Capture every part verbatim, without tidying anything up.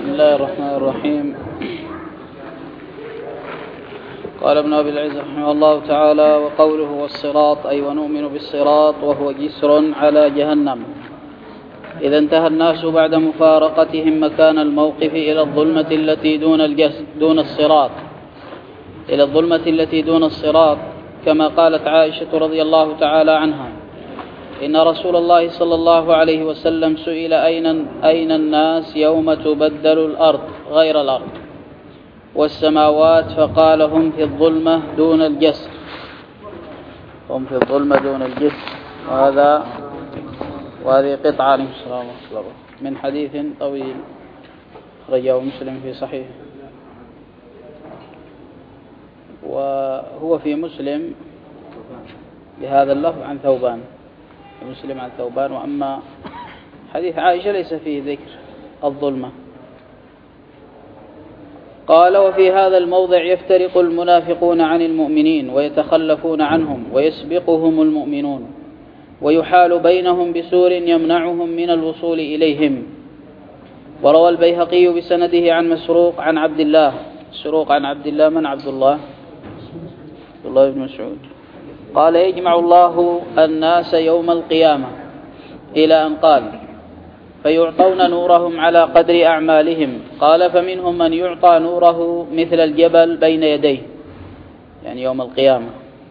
بسم الله الرحمن الرحيم. قال ابن أبي العز رحمه الله تعالى: وقوله والصراط أي ونؤمن بالصراط وهو جسر على جهنم. إذا انتهى الناس بعد مفارقتهم مكان الموقف إلى الظلمة التي دون الجسد دون الصراط إلى الظلمة التي دون الصراط، كما قالت عائشة رضي الله تعالى عنها: إن رسول الله صلى الله عليه وسلم سئل أين, أين الناس يوم تبدل الأرض غير الأرض والسماوات، فقال: هم في الظلمة دون الجسر هم في الظلمة دون الجسر. وهذا وهذه قطعة عليه السلام من حديث طويل رجاه مسلم في صحيح، وهو في مسلم بهذا اللفظ عن ثوبان، مسلم عن ثوبان. وأما حديث عائشة ليس فيه ذكر الظلمة. قال: وفي هذا الموضع يفترق المنافقون عن المؤمنين ويتخلفون عنهم ويسبقهم المؤمنون، ويحال بينهم بسور يمنعهم من الوصول إليهم. وروى البيهقي بسنده عن مسروق عن عبد الله مسروق عن عبد الله من عبد الله عبد الله بن مسعود قال: يجمع الله الناس يوم القيامة إلى أن قال: فيعطون نورهم على قدر أعمالهم. قال: فمنهم من يعطى نوره مثل الجبل بين يديه، يعني يوم القيامة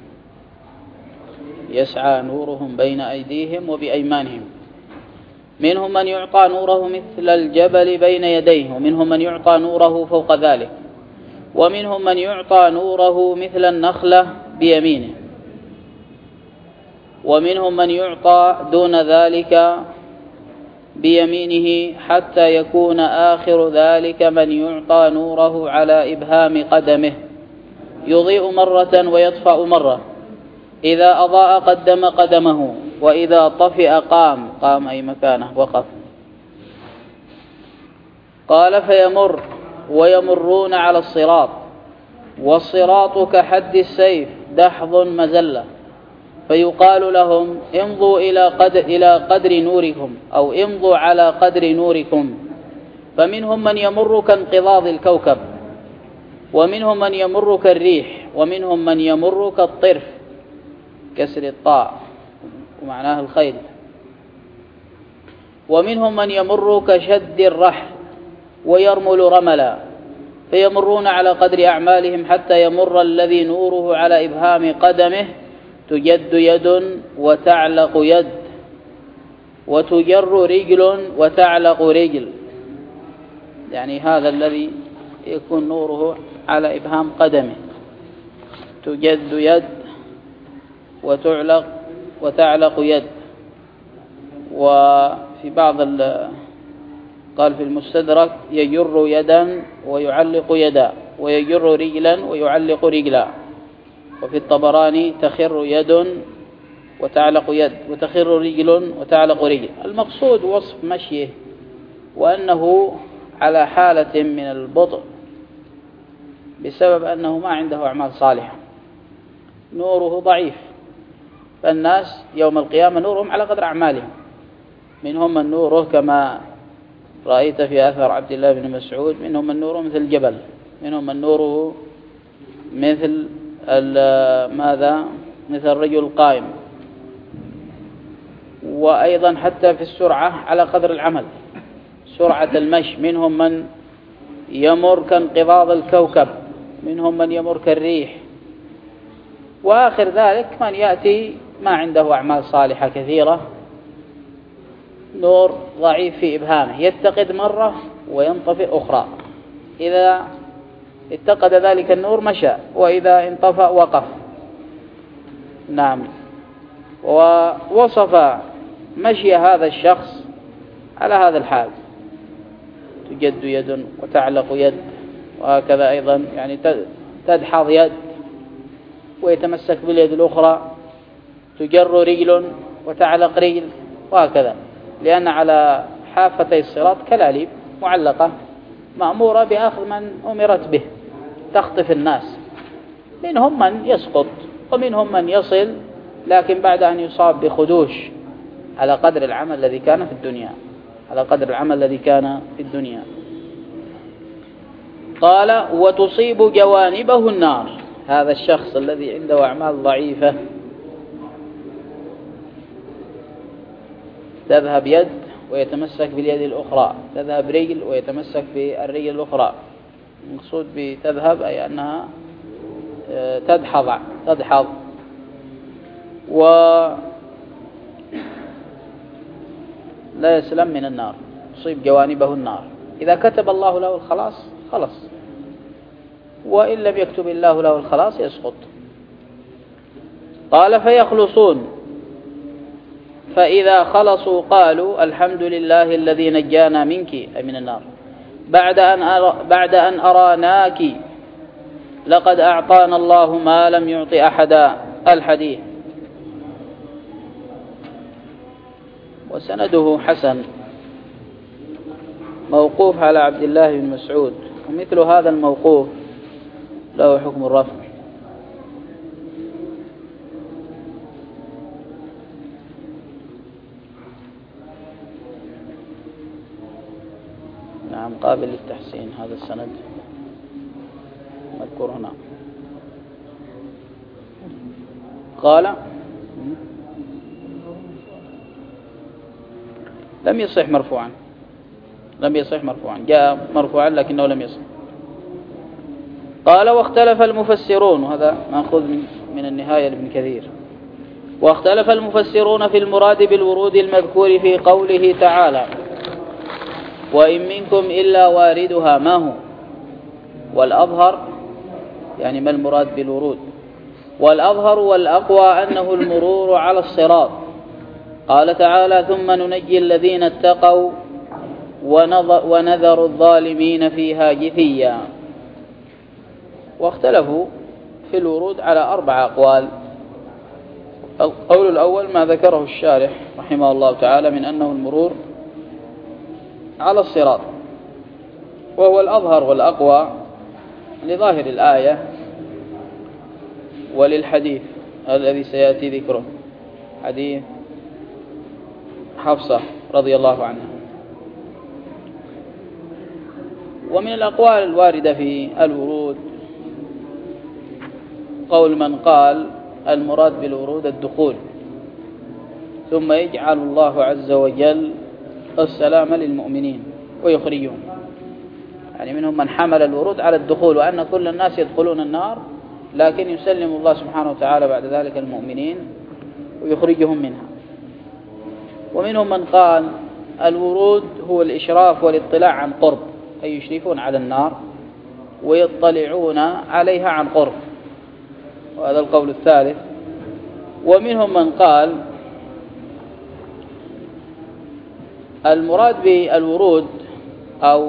يسعى نورهم بين أيديهم وبأيمانهم. منهم من يعطى نوره مثل الجبل بين يديه، ومنهم من يعطى نوره فوق ذلك، ومنهم من يعطى نوره مثل النخلة بيمينه، ومنهم من يعطى دون ذلك بيمينه، حتى يكون آخر ذلك من يعطى نوره على إبهام قدمه، يضيء مرة ويطفأ مرة، إذا أضاء قدم قدمه، وإذا طفئ قام قام أي مكانه وقف. قال: فيمر ويمرون على الصراط، والصراط كحد السيف دحض مزلة، فيقال لهم: امضوا إلى قدر, إلى قدر نوركم، أو امضوا على قدر نوركم. فمنهم من يمر كانقضاض الكوكب، ومنهم من يمر كالريح، ومنهم من يمر كالطرف كسر الطاء ومعناه الخيل، ومنهم من يمر كشد الرحل ويرمل رملا، فيمرون على قدر أعمالهم، حتى يمر الذي نوره على إبهام قدمه تجد يد وتعلق يد، وتجر رجل وتعلق رجل، يعني هذا الذي يكون نوره على إبهام قدمه تجد يد وتعلق وتعلق يد. وفي بعض قال في المستدرك: يجر يدا ويعلق يدا، ويجر رجلا ويعلق رجلا. وفي الطبراني: تخر يد وتعلق يد، وتخر رجل وتعلق رجل. المقصود وصف مشيه، وأنه على حالة من البطء بسبب أنه ما عنده أعمال صالحة، نوره ضعيف. فالناس يوم القيامة نورهم على قدر أعمالهم. منهم من نوره كما رأيت في أثر عبد الله بن مسعود: منهم من نوره مثل الجبل، منهم من نوره مثل ماذا مثل الرجل القائم. وأيضا حتى في السرعة على قدر العمل، سرعة المشي، منهم من يمر كانقضاض الكوكب، منهم من يمر كالريح. وآخر ذلك من يأتي ما عنده أعمال صالحة كثيرة، نور ضعيف في إبهامه، يتقد مرة وينطفئ أخرى، إذا اتقد ذلك النور مشى، وإذا انطفأ وقف. نعم. ووصف مشي هذا الشخص على هذا الحال: تجد يد وتعلق يد، وهكذا أيضا يعني تدحض يد ويتمسك باليد الأخرى، تجر رجل وتعلق رجل، وهكذا، لأن على حافتي الصراط كلاليب معلقة مأمورة بأخذ من أمرت به، تخطف الناس. منهم من يسقط ومنهم من يصل، لكن بعد أن يصاب بخدوش على قدر العمل الذي كان في الدنيا على قدر العمل الذي كان في الدنيا. قال وتصيب جوانبه النار. هذا الشخص الذي عنده أعمال ضعيفة تذهب يد ويتمسك باليد الأخرى، تذهب رجل ويتمسك بالرجل الأخرى. المقصود بتذهب أي أنها تدحض تدحض ولا يسلم من النار، تصيب جوانبه النار. إذا كتب الله له الخلاص خلص، وإن لم يكتب الله له الخلاص يسقط. قال فيخلصون، فإذا خلصوا قالوا الحمد لله الذي نجانا منك أي من النار بعد أن أرى بعد أن أراناك لقد أعطانا الله ما لم يعط أحدا. الحديث. وسنده حسن موقوف على عبد الله بن مسعود، ومثل هذا الموقوف له حكم الرفع. نعم قابل للتحسين هذا السند مذكور هنا. قال لم يصح مرفوعا، لم يصح مرفوعا، جاء مرفوعا لكنه لم يصح. قال واختلف المفسرون، وهذا مأخوذ من النهاية لابن كثير. واختلف المفسرون في المراد بالورود المذكور في قوله تعالى وإن منكم إلا واردها ما هو، والأظهر يعني ما المراد بالورود، والأظهر والأقوى أنه المرور على الصراط. قال تعالى ثم ننجي الذين اتقوا ونذر الظالمين فيها جثيا. واختلفوا في الورود على أربع أقوال. القول الأول ما ذكره الشارح رحمه الله تعالى من أنه المرور على الصراط، وهو الأظهر والأقوى لظاهر الآية وللحديث الذي سيأتي ذكره، حديث حفصة رضي الله عنها. ومن الأقوال الواردة في الورود قول من قال المراد بالورود الدخول، ثم يجعل الله عز وجل السلام للمؤمنين ويخرجهم. يعني منهم من حمل الورود على الدخول، وأن كل الناس يدخلون النار، لكن يسلم الله سبحانه وتعالى بعد ذلك المؤمنين ويخرجهم منها. ومنهم من قال الورود هو الإشراف والاطلاع عن قرب، أي يشرفون على النار ويطلعون عليها عن قرب، وهذا القول الثالث. ومنهم من قال المراد بالورود أو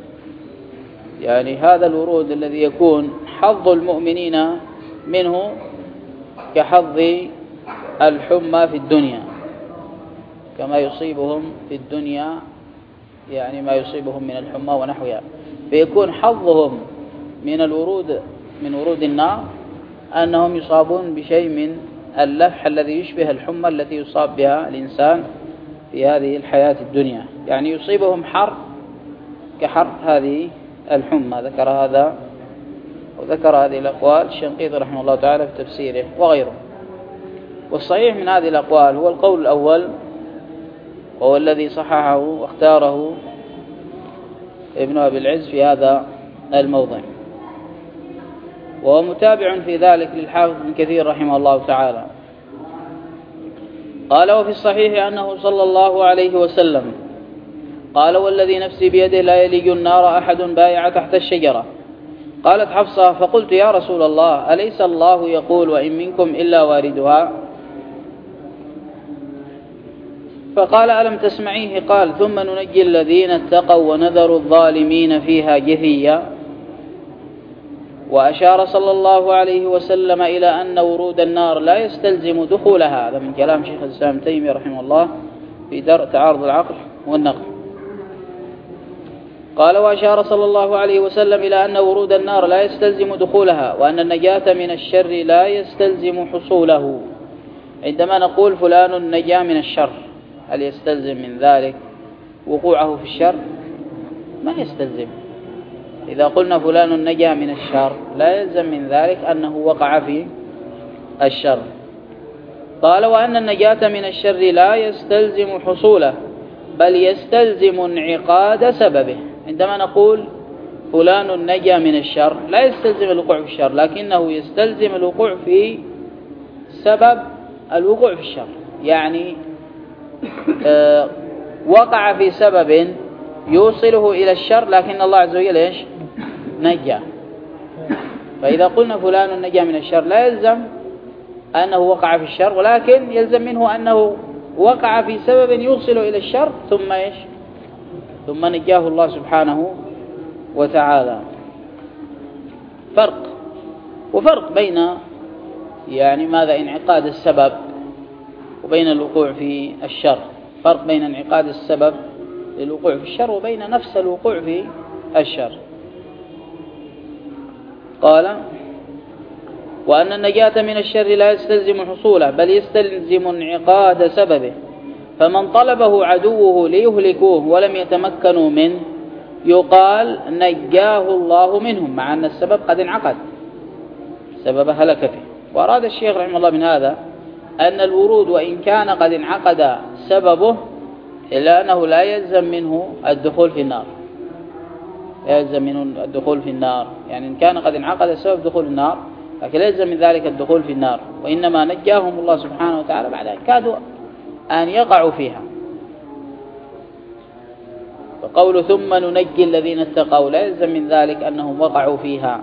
يعني هذا الورود الذي يكون حظ المؤمنين منه كحظ الحمى في الدنيا، كما يصيبهم في الدنيا يعني ما يصيبهم من الحمى ونحوها، فيكون حظهم من الورود من ورود النار أنهم يصابون بشيء من اللفح الذي يشبه الحمى التي يصاب بها الإنسان في هذه الحياة الدنيا، يعني يصيبهم حر كحر هذه الحمى. ذكر هذا وذكر هذه الأقوال الشنقيطي رحمه الله تعالى في تفسيره وغيره. والصحيح من هذه الأقوال هو القول الأول، وهو الذي صححه واختاره ابن أبي العز في هذا الموضع، وهو متابع في ذلك للحافظ ابن كثير رحمه الله تعالى. قال وفي الصحيح أنه صلى الله عليه وسلم قال والذي نفسي بيده لا يلج النار أحد بايع تحت الشجرة. قالت حفصة فقلت يا رسول الله أليس الله يقول وإن منكم إلا واردها؟ فقال ألم تسمعيه قال ثم ننجي الذين اتقوا ونذر الظالمين فيها جثيا. وأشار صلى الله عليه وسلم إلى أن ورود النار لا يستلزم دخولها. هذا من كلام شيخ الإسلام تيمية رحمه الله في درء تعارض العقل والنقل. قال وأشار صلى الله عليه وسلم إلى أن ورود النار لا يستلزم دخولها، وأن النجاة من الشر لا يستلزم حصوله. عندما نقول فلان نجا من الشر، هل يستلزم من ذلك وقوعه في الشر؟ ما يستلزم، إذا قلنا فلان نجا من الشر لا يلزم من ذلك أنه وقع في الشر. قال وأن النجاة من الشر لا يستلزم حصوله بل يستلزم انعقاد سببه. عندما نقول فلان نجا من الشر لا يستلزم الوقوع في الشر، لكنه يستلزم الوقوع في سبب الوقوع في الشر، يعني آه وقع في سبب يوصله إلى الشر لكن الله عز وجل إيش نجا. فإذا قلنا فلان نجا من الشر لا يلزم أنه وقع في الشر، ولكن يلزم منه أنه وقع في سبب يوصل إلى الشر ثم إيش ثم نجاه الله سبحانه وتعالى. فرق وفرق بين يعني ماذا انعقاد السبب وبين الوقوع في الشر. فرق بين انعقاد السبب للوقوع في الشر وبين نفس الوقوع في الشر. قال وأن النجاة من الشر لا يستلزم حصوله بل يستلزم انعقاد سببه، فمن طلبه عدوه ليهلكوه ولم يتمكنوا منه يقال نجاه الله منهم، مع أن السبب قد انعقد، سبب هلك فيه. وأراد الشيخ رحمه الله من هذا أن الورود وإن كان قد انعقد سببه إلا أنه لا يلزم منه الدخول في النار، لا يلزم منه الدخول في النار، يعني إن كان قد انعقد سبب دخول النار لكن لا يلزم من ذلك الدخول في النار، وإنما نجاهم الله سبحانه وتعالى بعد أن كادوا أن يقعوا فيها. فقول ثم ننجي الذين اتقوا لا يلزم من ذلك أنهم وقعوا فيها.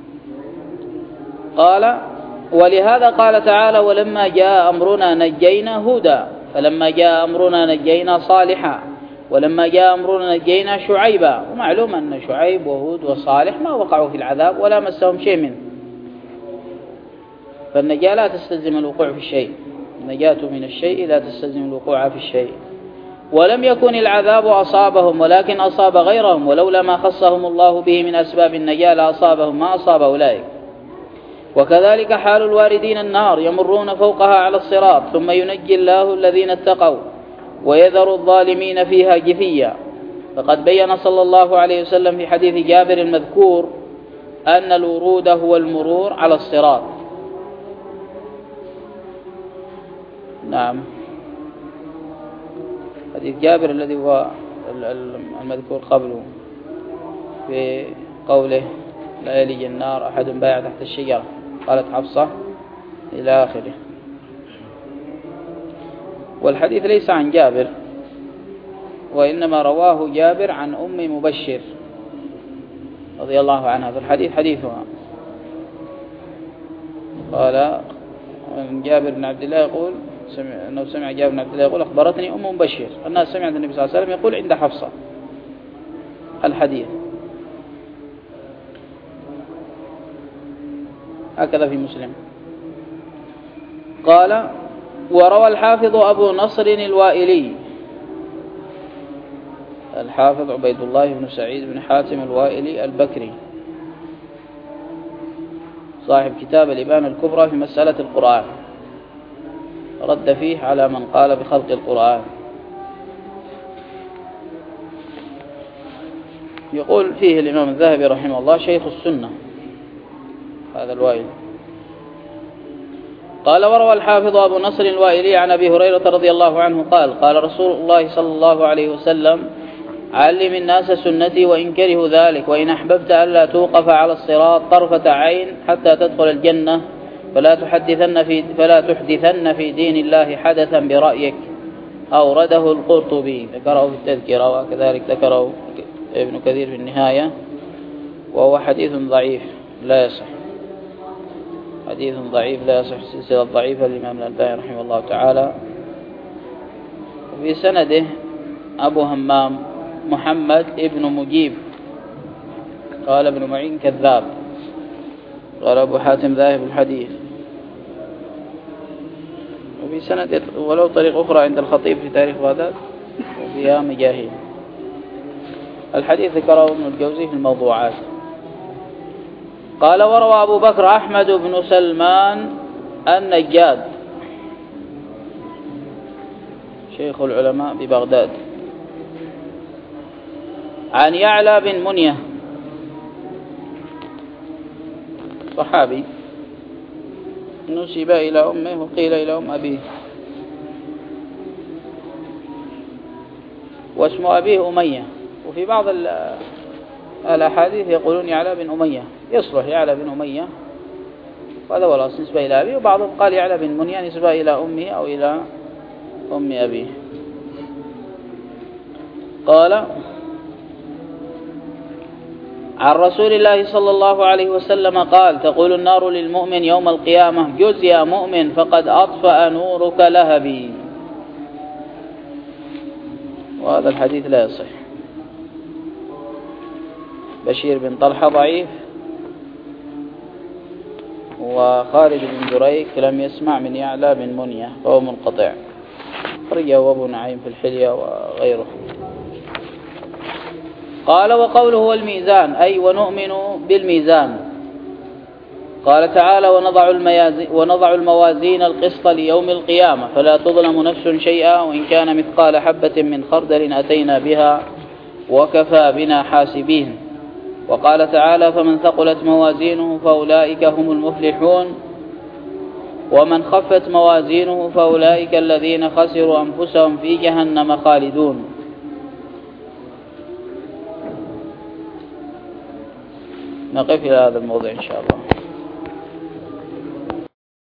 قال ولهذا قال تعالى ولما جاء أمرنا نجينا هودا، فلما جاء أمرنا نجينا صالحا، ولما جاء أمرنا نجينا شعيبا. ومعلوم أن شعيب وهود وصالح ما وقعوا في العذاب ولا مسهم شيء منه، فالنجاة لا تستلزم الوقوع في الشيء، النجاة من الشيء لا تستلزم الوقوع في الشيء. ولم يكن العذاب أصابهم ولكن أصاب غيرهم، ولولا ما خصهم الله به من أسباب النجاة لأصابهم ما أصاب أولئك. وكذلك حال الواردين النار يمرون فوقها على الصراط ثم ينجي الله الذين اتقوا ويذر الظالمين فيها جثيا. فقد بين صلى الله عليه وسلم في حديث جابر المذكور أن الورود هو المرور على الصراط. نعم، حديث جابر الذي هو المذكور قبله في قوله لا يلج النار أحد بايع تحت الشجرة، قالت حفصة إلى آخره. والحديث ليس عن جابر، وإنما رواه جابر عن أم مبشر رضي الله عنها، في الحديث حديثها. قال جابر بن عبد الله يقول سمع أنه سمع جابر بن عبد الله يقول أخبرتني أم مبشر أنها سمعت النبي صلى الله عليه وسلم يقول عند حفصة الحديث، هكذا في مسلم. قال وروى الحافظ أبو نصر الوائلي، الحافظ عبيد الله بن سعيد بن حاتم الوائلي البكري صاحب كتاب الإبانة الكبرى في مسألة القرآن، رد فيه على من قال بخلق القرآن. يقول فيه الإمام الذهبي رحمه الله شيخ السنة هذا الوائل. قال وروى الحافظ أبو نصر الوائلي عن أبي هريرة رضي الله عنه قال قال رسول الله صلى الله عليه وسلم علم الناس سنتي وإن كرهوا ذلك، وإن أحببت ألا توقف على الصراط طرفة عين حتى تدخل الجنة فلا تحدثن في, فلا تحدثن في دين الله حدثا برأيك. أورده القرطبي ذكره في التذكرة، وكذلك ذكره ابن كثير في النهاية، وهو حديث ضعيف لا يصح، حديث ضعيف لا يصح، سلسلة ضعيفة للإمام الألباني رحمه الله تعالى. وفي سنده أبو همام محمد ابن مجيب قال ابن معين كذاب، قال أبو حاتم ذاهب الحديث. وفي سنده ولو طريق أخرى عند الخطيب في تاريخ بغداد وفيها مجاهيل. الحديث ذكره ابن الجوزي في الموضوعات. قال وروى أبو بكر أحمد بن سلمان النجاد شيخ العلماء ببغداد عن يعلى بن منية صحابي نسب إلى أمه وقيل إلى أم أبيه، واسم أبيه أمية، وفي بعض الأحاديث يقولون يعلى بن أمية، يصلح يعلى بن أمية، وهذا هو الأصل نسبة إلى أبيه، وبعضهم قال يعلى بن منية نسبة إلى أمه أو إلى أم أبيه. قال عن رسول الله صلى الله عليه وسلم قال: تقول النار للمؤمن يوم القيامة: جز يا مؤمن فقد أطفأ نورك لهبي. وهذا الحديث لا يصح. بشير بن طلحة ضعيف، وخالد بن دريك لم يسمع من يعلى بن منية فهو منقطع، خرجه أبو نعيم في الحلية وغيره. قال: وقوله والميزان أي ونؤمن بالميزان. قال تعالى: ونضع, ونضع الموازين القسط ليوم القيامة فلا تظلم نفس شيئا وإن كان مثقال حبة من خردل أتينا بها وكفى بنا حاسبين. وقال تعالى: فمن ثقلت موازينه فأولئك هم المفلحون ومن خفت موازينه فأولئك الذين خسروا أنفسهم في جهنم خالدون. نقف إلى هذا الموضوع إن شاء الله.